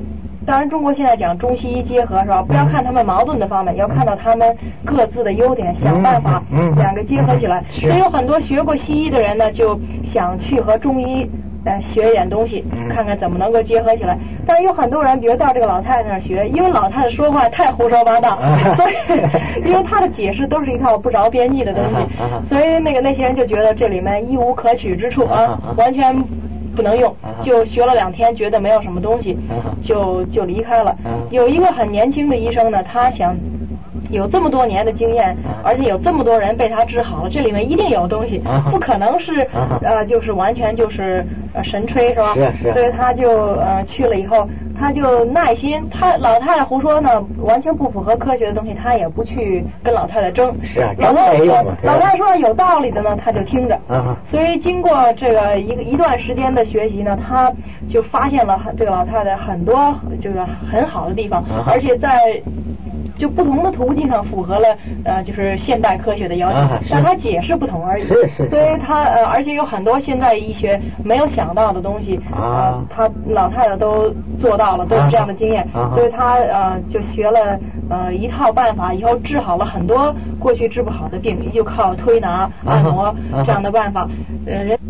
[SPEAKER 2] 当然中国现在讲中西医结合是吧？不要看他们矛盾的方面，要看到他们各自的优点，想办法两个结合起来。所以有很多学过西医的人呢，就想去和中医学一点东西，看看怎么能够结合起来。但是有很多人，比如到这个老太太那儿学，因为老太太说话太胡说八道，所以因为她的解释都是一套不着边际的东西，所以那些人就觉得这里面一无可取之处啊，完全不能用，就学了2天，觉得没有什么东西，就离开了。有一个很年轻的医生呢，他想有这么多年的经验，而且有这么多人被他治好了，这里面一定有东西，不可能是就是完全就是神吹是吧？
[SPEAKER 1] 是。
[SPEAKER 2] 所以他就去了以后，他就耐心，他老太太胡说呢，完全不符合科学的东西，他也不去跟老太太争。
[SPEAKER 1] 是啊，老太
[SPEAKER 2] 太说有道理的呢，他就听着。所以经过这个一段时间的学习呢，他就发现了这个老太太很多这个很好的地方，而且在就不同的途径上符合了就是现代科学的要求，但他解释不同而已。
[SPEAKER 1] 是。
[SPEAKER 2] 所以他而且有很多现代医学没有想到的东西，他老太太都做到了，都有这样的经验，所以他就学了一套办法，以后治好了很多过去治不好的病，就靠推拿、按摩这样的办法，人。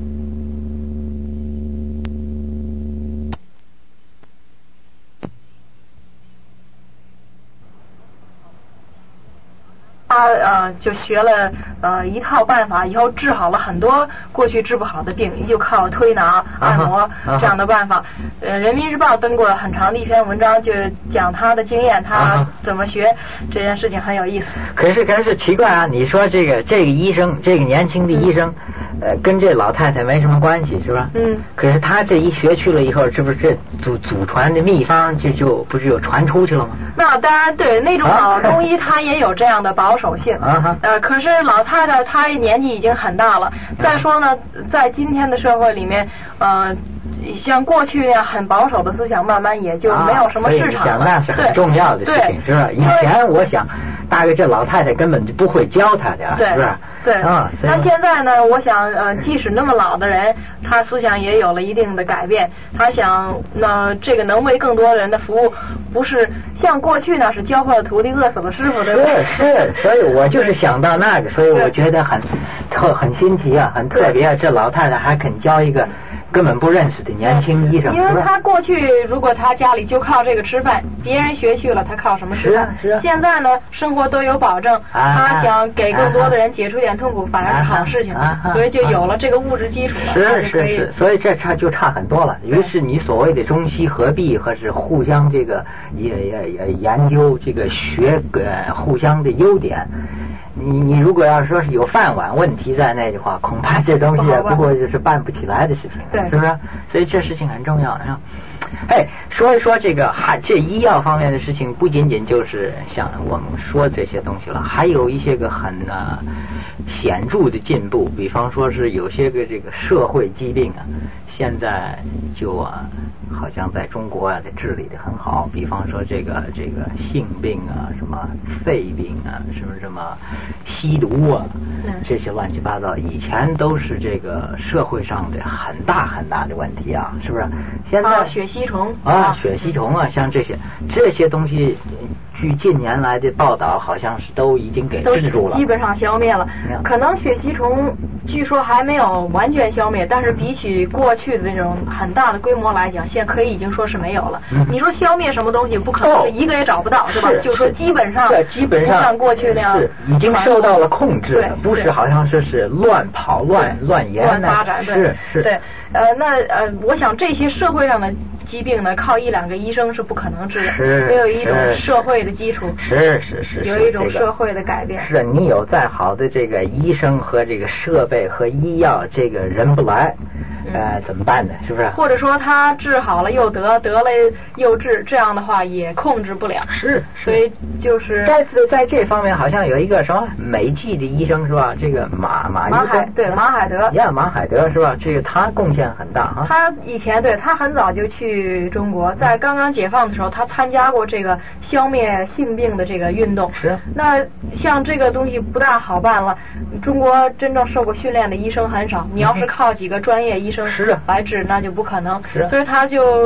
[SPEAKER 2] 他就学了一套办法，以后治好了很多过去治不好的病，就靠推拿、按摩这样的办法。人民日报登过很长的一篇文章，就讲他的经验，他怎么学这件事情很有意思。
[SPEAKER 1] 可是奇怪啊，你说这个医生，这个年轻的医生，跟这老太太没什么关系是吧？可是他这一学去了以后，是不是这祖传的秘方就不是有传出去了吗？
[SPEAKER 2] 那当然对，那种老中医他也有这样的保守性。可是老太太她年纪已经很大了。再说呢，在今天的社会里面，像过去那样很保守的思想，慢慢也就没有什么市场了。
[SPEAKER 1] 那是很重要的事情，是吧？以前我想，大概这老太太根本就不会教他的，是不是？
[SPEAKER 2] 对。那现在呢，我想即使那么老的人，他思想也有了一定的改变。他想，这个能为更多人的服务，不是像过去那是教会了徒弟，饿死了师傅，对不对？
[SPEAKER 1] 是，所以我就是想到那个，所以我觉得很新奇啊，很特别啊。这老太太还肯教一个根本不认识的年轻医生，
[SPEAKER 2] 因为他过去如果他家里就靠这个吃饭，别人学去了，他靠什么吃饭？
[SPEAKER 1] 是啊。
[SPEAKER 2] 现在呢，生活都有保证，他想给更多的人解除点痛苦，反而是好事情，所以就有了这个物质基础了。
[SPEAKER 1] 是，所以这就差很多了。于是你所谓的中西合璧，或是互相这个也研究这个学互相的优点。你如果要说是有饭碗问题在内的话，恐怕这东西不过就是办不起来的事情，是不是？所以这事情很重要啊。说一说这医药方面的事情，不仅仅就是像我们说这些东西了，还有一些个很显著的进步。比方说是有些个这个社会疾病啊，现在就好像在中国的治理的很好。比方说这个性病啊，什么肺病啊，什么吸毒啊，这些乱七八糟，以前都是这个社会上的很大很大的问题啊，是不是？现在
[SPEAKER 2] 血吸虫
[SPEAKER 1] 血吸虫啊，像这些东西，据近年来的报道，好像是都已经给治住了，
[SPEAKER 2] 基本上消灭了。可能血吸虫据说还没有完全消灭，但是比起过去的那种很大的规模来讲，现在可以已经说是没有了。你说消灭什么东西，不可能是一个也找不到，对吧？就说基本上不像过去那样
[SPEAKER 1] 是已经受到了控制了，不是好像说是乱跑乱延
[SPEAKER 2] 乱发展。
[SPEAKER 1] 是
[SPEAKER 2] 对。我想这些社会上的疾病呢，靠1-2个医生是不可能治的，没有一种社会的基础，
[SPEAKER 1] 是
[SPEAKER 2] 有一种社会的改变。
[SPEAKER 1] 是你有再好的这个医生和这个设备和医药，这个人不来，怎么办呢？是不是？
[SPEAKER 2] 或者说他治好了又得了又治，这样的话也控制不了。
[SPEAKER 1] 是，
[SPEAKER 2] 所以就是
[SPEAKER 1] 在这方面好像有一个什么美籍的医生是吧？这个马海德是吧？这个他贡献很大啊。
[SPEAKER 2] 他以前他很早就去中国，在刚刚解放的时候，他参加过这个消灭性病的这个运动。
[SPEAKER 1] 是。
[SPEAKER 2] 那像这个东西不大好办了，中国真正受过训练的医生很少，你要是靠几个专业医生来治，那就不可能。
[SPEAKER 1] 是。
[SPEAKER 2] 所以他就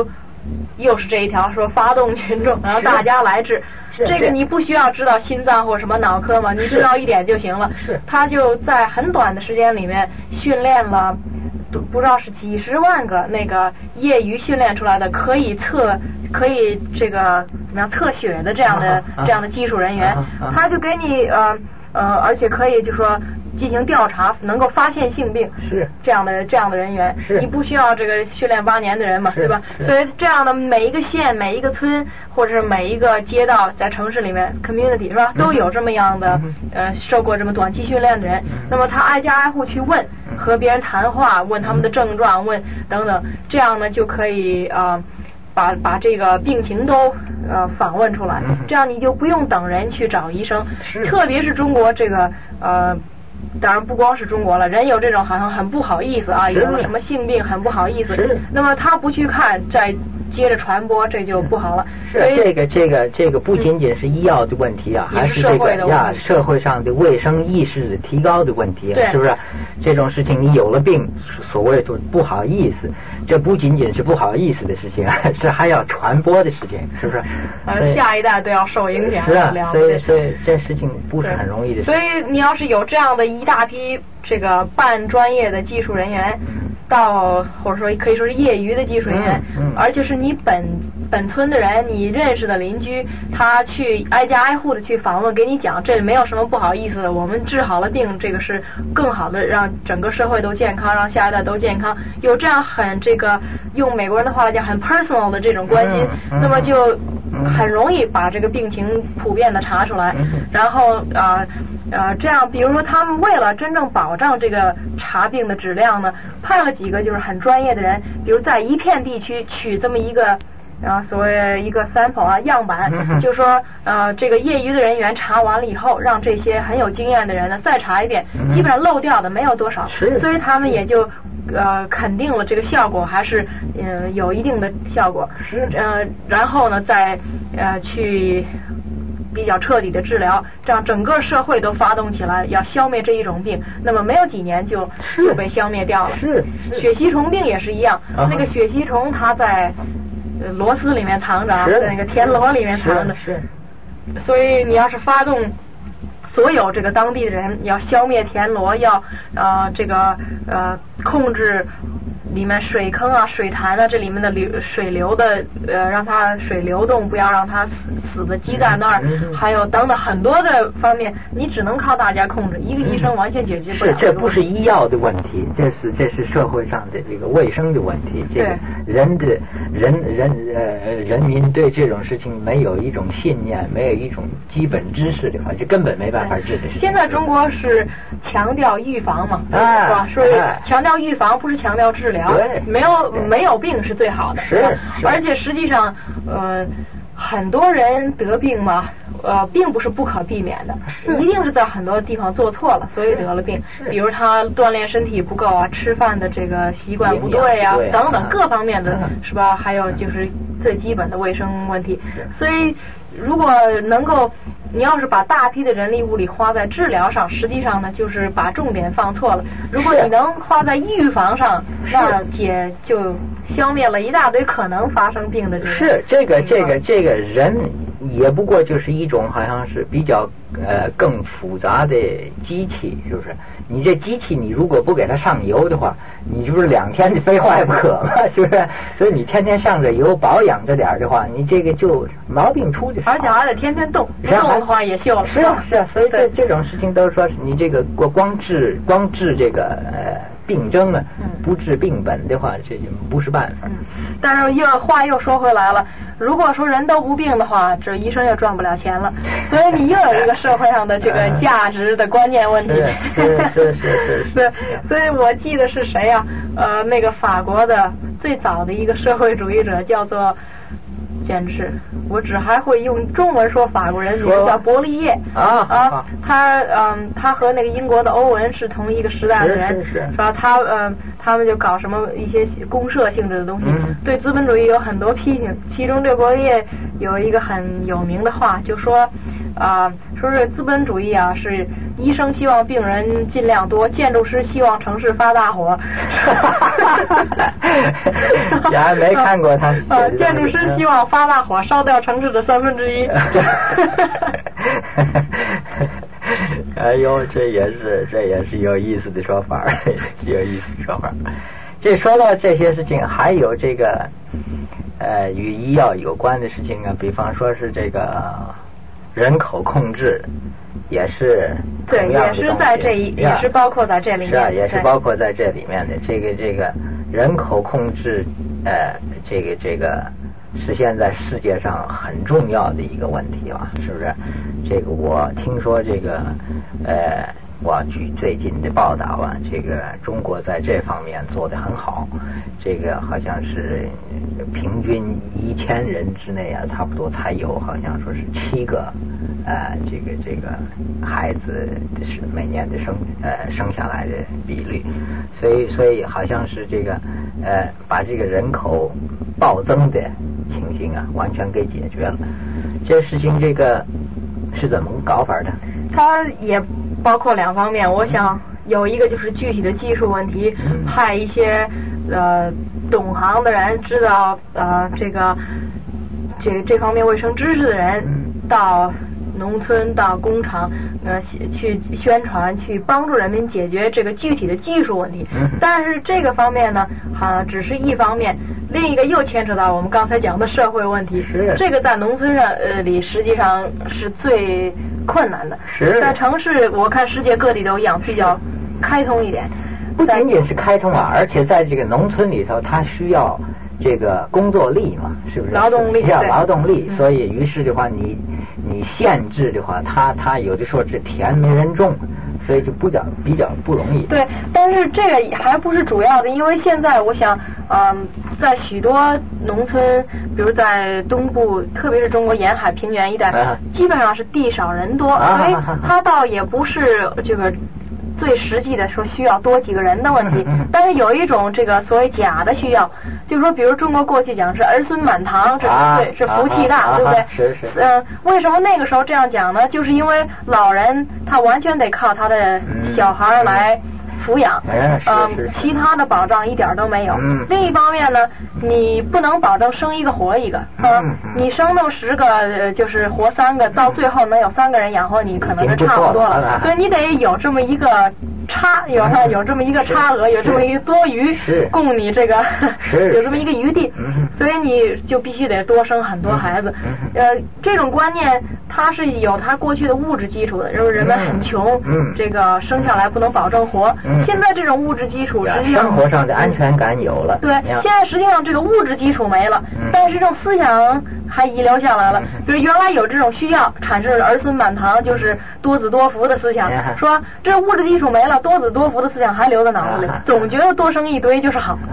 [SPEAKER 2] 又是这一条说发动群众，然后大家来治。这个你不需要知道心脏或什么脑科嘛，你知道一点就行了。他就在很短的时间里面训练了，不知道是几十万个那个业余训练出来的可以这个怎么样测血的这样的技术人员，他就给你而且可以就说进行调查，能够发现性病，
[SPEAKER 1] 是
[SPEAKER 2] 这样的人员，你不需要这个训练8年的人嘛，对吧？所以这样的每一个县、每一个村或者是每一个街道，在城市里面 community 是吧，都有这么样的受过这么短期训练的人。那么他挨家挨户去问，和别人谈话，问他们的症状，问等等，这样呢就可以把这个病情都访问出来，这样你就不用等人去找医生。特别是中国这个当然不光是中国了，人有这种好像很不好意思啊，有了什么性病很不好意思，那么他不去看，再接着传播，这就不好了。
[SPEAKER 1] 所以这个不仅仅是医药的问题啊，还是这个社会上的卫生意识的提高的问题啊，是不是？这种事情你有了病，所谓的不好意思，这不仅仅是不好意思的事情，是还要传播的事情，是不是？
[SPEAKER 2] 下一代都要受影响。
[SPEAKER 1] 是啊，所以这事情不是很容易的事情。
[SPEAKER 2] 所以你要是有这样的一大批这个半专业的技术人员，或者说可以说是业余的技术人员，而且是你本村的人，你认识的邻居，他去挨家挨户的去访问，给你讲这没有什么不好意思的，我们治好了病，这个是更好的，让整个社会都健康，让下一代都健康，有这样很这个用美国人的话来讲很 personal 的这种关心，那么就很容易把这个病情普遍的查出来。然后这样比如说他们为了真正保障这个查病的质量呢，派了几个就是很专业的人，比如在一片地区取这么一个所谓一个 sample 样板，就是说这个业余的人员查完了以后，让这些很有经验的人呢再查一遍，基本上漏掉的没有多少，所以他们也就肯定了这个效果还是有一定的效果。然后呢再去比较彻底的治疗，这样整个社会都发动起来，要消灭这一种病，那么没有几年就被消灭掉了。血吸虫病也是一样，那个血吸虫它在螺丝里面藏着，在那个田螺里面藏着，所以你要是发动所有这个当地的人，要消灭田螺，要这个控制里面水坑啊、水潭啊，这里面的水流的让它水流动，不要让它死的积在那儿，还有等等很多的方面，你只能靠大家控制，一个医生完全解决不了。
[SPEAKER 1] 这不是医药的问题，这是社会上的这个卫生的问题。这个人民对这种事情没有一种信念，没有一种基本知识的话，就根本没办法治的事情。
[SPEAKER 2] 现在中国是强调预防嘛，是吧？所以强调预防不是强调治疗。没有病是最好的，而且实际上很多人得病嘛，并不是不可避免的，一定是在很多地方做错了，所以得了病。比如他锻炼身体不够啊，吃饭的这个习惯不对啊，等等各方面的，是吧？还有就是最基本的卫生问题。所以如果能够，你要是把大批的人力物力花在治疗上，实际上呢就是把重点放错了。如果你能花在预防上，那就消灭了一大堆可能发生病的这个
[SPEAKER 1] 人也不过就是一种好像是比较更复杂的机器，是不是？你这机器你如果不给它上油的话，你不是2天就非坏不可吗？是不是？所以你天天上着油保养着点的话，你这个就毛病出去，
[SPEAKER 2] 而且还得天天动，不动的话也锈了。
[SPEAKER 1] 是啊，所以这种事情都说是你这个光治这个病症啊，不治病本的话，这就不是办法。
[SPEAKER 2] 但是话又说回来了，如果说人都不病的话，这医生又赚不了钱了，所以你又有一个社会上的这个价值的关键问题。
[SPEAKER 1] 是。
[SPEAKER 2] 对，所以我记得是谁呀？那个法国的最早的一个社会主义者叫做。简直是，我只还会用中文说法国人，名字叫伯利叶他和那个英国的欧文是同一个时代的人，是吧？他们就搞什么一些公社性质的东西，对资本主义有很多批评。其中这伯利叶有一个很有名的话，就说说是资本主义啊，是医生希望病人尽量多，建筑师希望城市发大火。
[SPEAKER 1] 你还没看过他
[SPEAKER 2] 建筑师希望发大火，烧掉城市的1/3。
[SPEAKER 1] 哎呦，这也是有意思的说法，有意思的说法。这说到这些事情，还有这个与医药有关的事情啊，比方说是这个人口控制，也是
[SPEAKER 2] 对，也是在也是包括在这里面。
[SPEAKER 1] 是啊，也是包括在这里面的。这个人口控制，这个是现在世界上很重要的一个问题啊，是不是？这个我听说这个我据最近的报道啊，这个中国在这方面做得很好，这个好像是平均1000人之内啊，差不多才有好像说是7个这个孩子是每年的生下来的比率，所以好像是这个把这个人口暴增的情形啊完全给解决了。这事情这个是怎么搞法的？
[SPEAKER 2] 它也包括2方面，我想有一个就是具体的技术问题，派一些懂行的人，知道这方面卫生知识的人到农村到工厂去宣传，去帮助人民解决这个具体的技术问题。但是这个方面呢只是一方面，另一个又牵扯到我们刚才讲的社会问题。这个在农村里实际上是最困难的。在城市我看世界各地都一样，比较开通一点。
[SPEAKER 1] 不仅仅是开通啊，而且在这个农村里头，它需要这个工作力嘛，是不是？
[SPEAKER 2] 劳动力。
[SPEAKER 1] 要劳动力，所以于是的话，你限制的话，它有的时候这田没人种，所以就比较不容易。
[SPEAKER 2] 对，但是这个还不是主要的，因为现在我想，在许多农村，比如在东部，特别是中国沿海平原一带，基本上是地少人多，所以它倒也不是这个最实际的说需要多几个人的问题，但是有一种这个所谓假的需要，就是说比如中国过去讲是儿孙满堂，这是福气大，对不对？
[SPEAKER 1] 是。
[SPEAKER 2] 为什么那个时候这样讲呢？就是因为老人他完全得靠他的小孩来抚养，其他的保障一点都没有。另一方面呢，你不能保证生一个活一个，你生那么10个，就是活3个，到最后能有3个人养活你，可能就差不多了。所以你得有这么一个有这么一个差额，有这么一个多余供你这个有这么一个余地，所以你就必须得多生很多孩子。这种观念它是有它过去的物质基础的，就是人们很穷，这个生下来不能保证活。现在这种物质基础实际上
[SPEAKER 1] 生活上的安全感有了。
[SPEAKER 2] 对，现在实际上这个物质基础没了，但是这种思想还遗留下来了。比如原来有这种需要，产生了儿孙满堂，就是多子多福的思想，说这物质基础没了，多子多福的思想还留在脑子里，总觉得多生一堆就是好。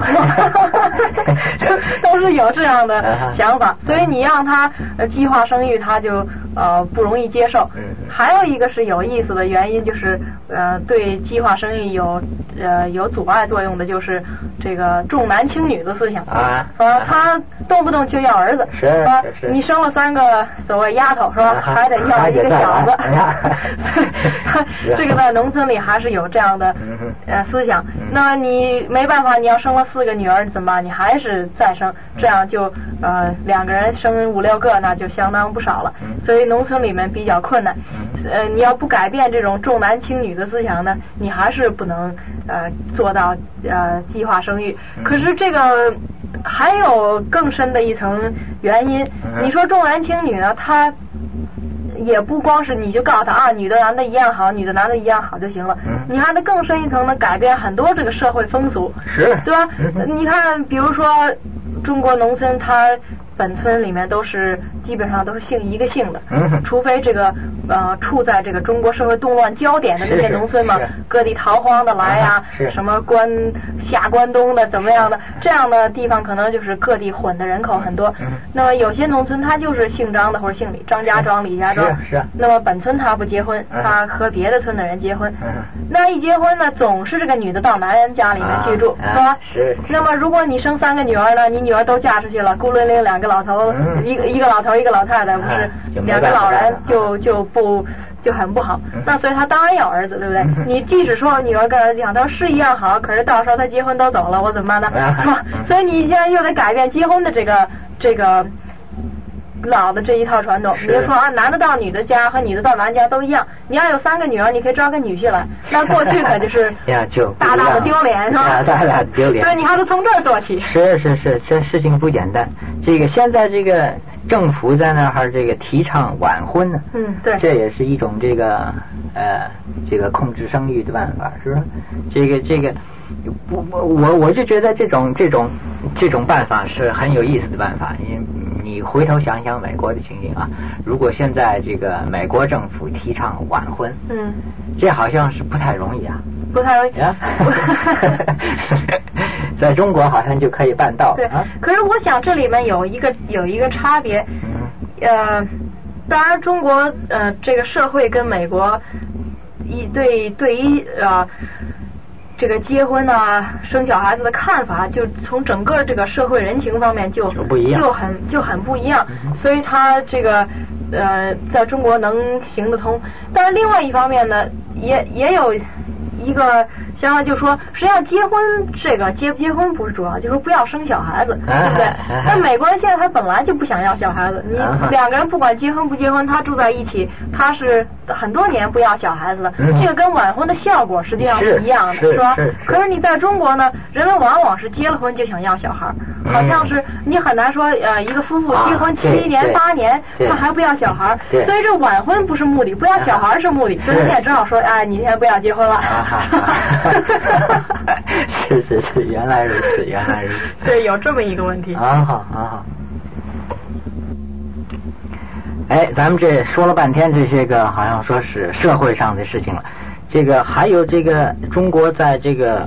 [SPEAKER 2] 都是有这样的想法，所以你让他计划生育，他就不容易接受。还有一个是有意思的原因，就是对计划生育有阻碍作用的，就是这个重男轻女的思想他动不动就要儿子，
[SPEAKER 1] 是
[SPEAKER 2] 你生了3个所谓丫头，说还得要一个小子。这个在农村里还是有这样的思想。那你没办法，你要生了4个女儿怎么办？你还是再生，这样就2个人生5、6个，那就相当不少了。所以农村里面比较困难。你要不改变这种重男轻女的思想呢，你还是不能做到计划生育。可是这个还有更深的一层原因。你说重男轻女呢，它也不光是你就告诉他女的男的一样好，女的男的一样好就行了。你还得更深一层的改变很多这个社会风俗，对吧？你看，比如说中国农村，它本村里面基本上都是姓一个姓的，除非这个处在这个中国社会动乱焦点的那些农村嘛，各地逃荒的来呀，什么下关东的怎么样的，这样的地方可能就是各地混的人口很多。那么有些农村他就是姓张的或者姓李，张家庄李家庄，那么本村他不结婚，他和别的村的人结婚，那一结婚呢，总是这个女的到男人家里面居住，是吧？那么如果你生3个女儿呢，你女儿都嫁出去了，孤零零2个老头，一个老头一个老太太，不是2个老人就不就很不好。那所以他当然要儿子，对不对？你即使说女儿跟儿子讲，他说是一样好，可是到时候他结婚都走了，我怎么办呢？是吧？所以你现在又得改变结婚的这个老的这一套传统。比如说啊，男的到女的家和女的到男家都一样，你要有3个女儿，你可以招个女婿来，那过去可就是大大的丢脸，是吧？
[SPEAKER 1] 大大的丢脸。
[SPEAKER 2] 所以你还是从这儿做起。
[SPEAKER 1] 是，这事情不简单。这个现在这个政府在那儿这个提倡晚婚呢，
[SPEAKER 2] 对，
[SPEAKER 1] 这也是一种这个控制生育的办法，是吧？这个我就觉得这种办法是很有意思的办法。你回头想想美国的情景啊，如果现在这个美国政府提倡晚婚，这好像是不太容易啊。
[SPEAKER 2] 不太容易
[SPEAKER 1] 啊，在中国好像就可以办到。
[SPEAKER 2] 对，可是我想这里面有一个差别，当然中国这个社会跟美国对于这个结婚啊生小孩子的看法，就从整个这个社会人情方面就
[SPEAKER 1] 不一样，
[SPEAKER 2] 就很不一样，所以他这个在中国能行得通。但是另外一方面呢，也有一个想法，就说实际上结婚这个结不结婚不是主要，就说不要生小孩子，对不对？那美国人现在他本来就不想要小孩子，你2个人不管结婚不结婚，他住在一起，他是很多年不要小孩子的，这个跟晚婚的效果实际上是一样的，是吧？可是你在中国呢，人们往往是结了婚就想要小孩，好像是你很难说一个夫妇结婚7年8年，他还不要小孩，所以这晚婚不是目的，不要小孩是目的，所以你也只好说，哎，你现在不要结婚了。
[SPEAKER 1] 是，原来如此。
[SPEAKER 2] 所以有这么一个问题。
[SPEAKER 1] 好。哎，咱们这说了半天这些个，好像说是社会上的事情了。这个还有这个中国在这个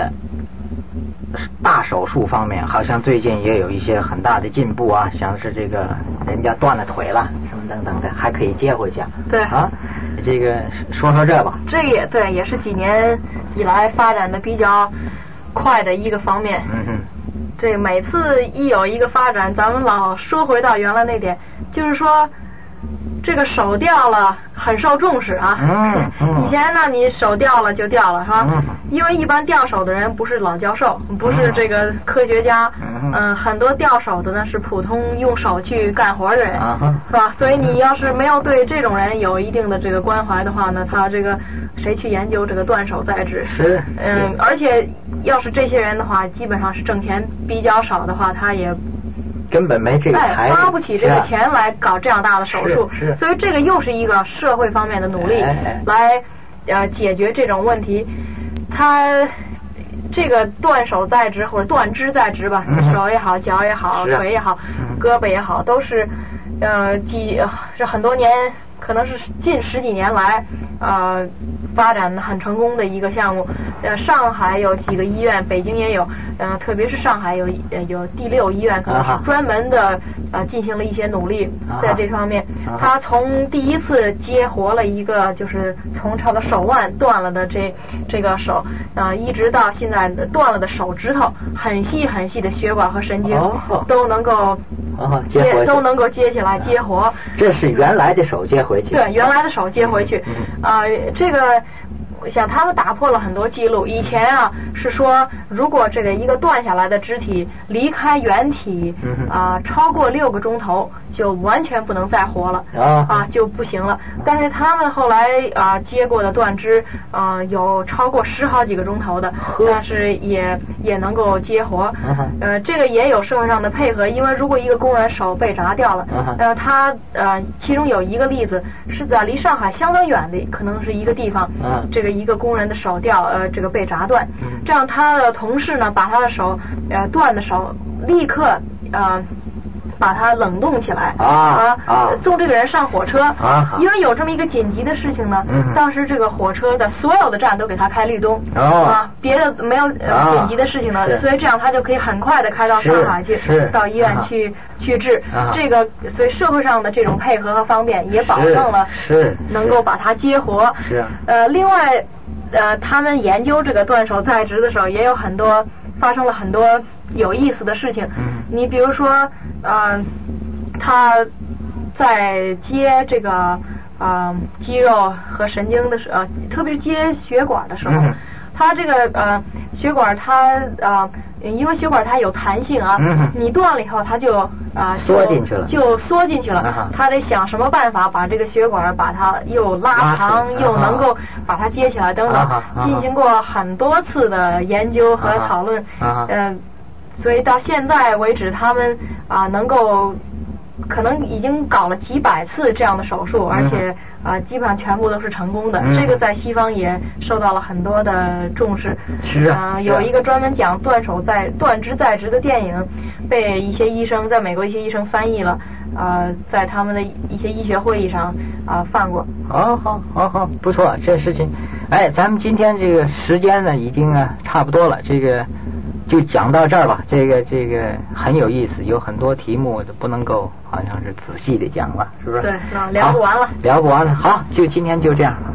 [SPEAKER 1] 大手术方面，好像最近也有一些很大的进步啊，像是这个人家断了腿了什么等等的，还可以接回去。
[SPEAKER 2] 对
[SPEAKER 1] 啊，这个说这吧。
[SPEAKER 2] 这也对，也是几年以来发展的比较快的一个方面。这每次一有一个发展，咱们老说回到原来那点，就是说这个手掉了很受重视啊。以前呢，你手掉了就掉了，是吧？因为一般掉手的人不是老教授，不是这个科学家，很多掉手的呢是普通用手去干活的人，是吧？所以你要是没有对这种人有一定的这个关怀的话呢，他这个谁去研究这个断手再治？
[SPEAKER 1] 是。
[SPEAKER 2] 而且要是这些人的话，基本上是挣钱比较少的话，他也
[SPEAKER 1] 根本没这个财力，
[SPEAKER 2] 花不起这个钱来搞这样大的手术，所以这个又是一个社会方面的努力来解决这种问题。他这个断手再植或者断肢再植吧，手也好，脚也好，腿也好，胳膊也好，都是这很多年，可能是近10几年来发展的很成功的一个项目。上海有几个医院，北京也有，特别是上海有第6医院，可能是专门的进行了一些努力在这方面。他从第一次接活了一个，就是从差不多手腕断了的这个手，一直到现在断了的手指头，很细很细的血管和神经都能够接起来接活。
[SPEAKER 1] 这是原来的手接回去。
[SPEAKER 2] 对，原来的手接回去。这个我想他们打破了很多记录。以前啊是说，如果这个一个断下来的肢体离开原体超过6个钟头，就完全不能再活了就不行了。但是他们后来接过的断肢有超过10好几个钟头的，但是也能够接活。这个也有社会上的配合，因为如果一个工人手被砸掉了，他其中有一个例子是在离上海相当远的，可能是一个地方，这个一个工人的手这个被砸断，这样他的同事呢把他的手断的手立刻把它冷冻起来送这个人上火车因为有这么一个紧急的事情呢，当时这个火车的所有的站都给他开绿灯别的没有紧急的事情呢，所以这样他就可以很快的开到上海去，到医院去治这个。所以社会上的这种配合和方便也保证了能够把它接活。另外他们研究这个断手再植的时候，也有发生了很多有意思的事情。你比如说他在接这个肌肉和神经的时候，特别是接血管的时候，它这个血管它因为血管它有弹性啊，你断了以后它就
[SPEAKER 1] 缩进去了，
[SPEAKER 2] 就缩进去了。它得想什么办法把这个血管把它又拉长，又能够把它接起来等等，进行过很多次的研究和讨论。所以到现在为止，他们能够可能已经搞了几百次这样的手术，而且基本上全部都是成功的。这个在西方也受到了很多的重视。
[SPEAKER 1] 是
[SPEAKER 2] 有一个专门讲断肢再植的电影，被一些医生在美国一些医生翻译了，在他们的一些医学会议上放过。
[SPEAKER 1] 好，不错，这事情。哎，咱们今天这个时间呢已经差不多了，这个就讲到这儿吧。这个很有意思，有很多题目不能够好像是仔细的讲了，是不是？
[SPEAKER 2] 对，聊不完了。
[SPEAKER 1] 好，就今天就这样。